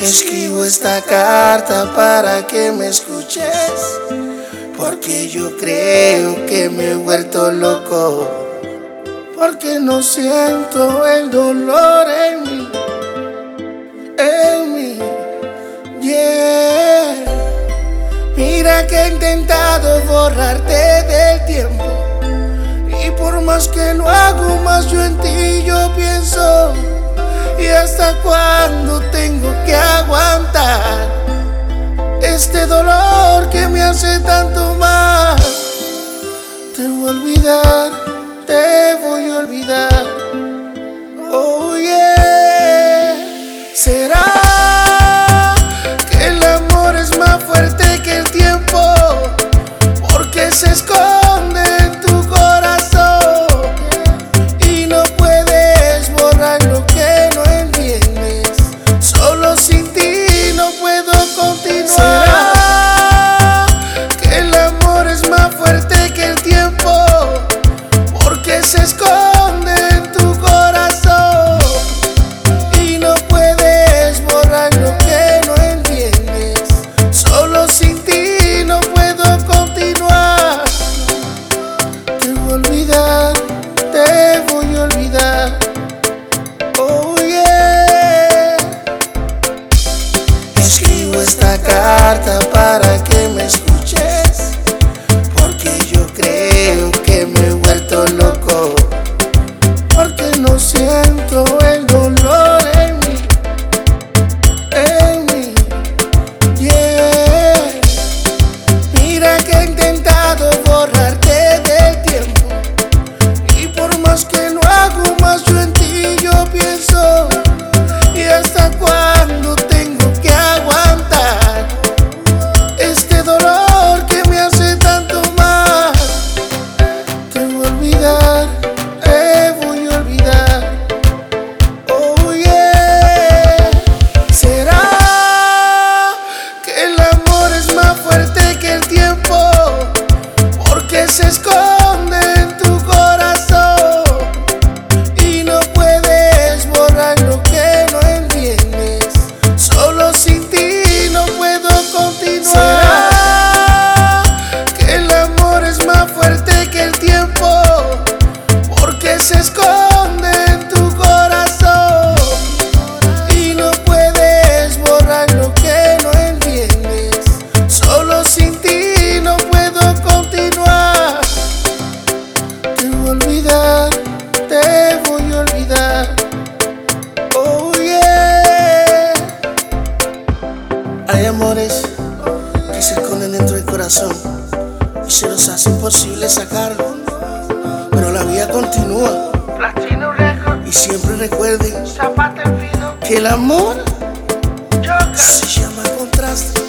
Escribo esta carta para que me escuches, porque yo creo que me he vuelto loco, porque no siento el dolor en mí, yeah. Mira que he intentado borrarte del tiempo, y por más que lo hago, más yo en ti yo pienso. ¿Y hasta cuándo tengo que aguantar este dolor que me hace tanto mal? Te voy a olvidar, te voy a olvidar. Oh yeah. ¿Será que el amor es más fuerte que el tiempo? Porque se esconde en tu corazón y no puedes borrar lo que no entiendes. Solo sin ti no puedo continuar. ¿Será que el amor es más fuerte que el tiempo? Porque se esconde en tu corazón y no puedes borrar lo que no entiendes. Solo sin ti no puedo continuar. Te voy a olvidar, te voy a olvidar. Oh yeah. Escribo esta carta para que me escuches, porque yo creo que me he vuelto loco, porque no siento el dolor en mí, yeah. Mira que he intentado borrarte del tiempo, y por más que lo hago, más yo en ti yo pienso. ¿Y hasta cuándo tengo que aguantar este dolor que me hace tanto mal? Te voy a olvidar, te voy a olvidar. Oh yeah. ¿Será que el amor es más fuerte que el tiempo? Porque se esconde en tu corazón y no puedes borrar lo que no entiendes. Solo sin ti no puedo continuar. ¿Será que el amor es más fuerte que el tiempo? Porque se esconde en tu corazón y no puedes borrar lo que no entiendes. Solo sin ti no puedo continuar. Te voy a olvidar, te voy a olvidar. Oh yeah. Hay amores que se esconden dentro del corazón y se los hace imposible sacarlo, pero la vida continúa. Y siempre recuerden que el amor se llama contraste.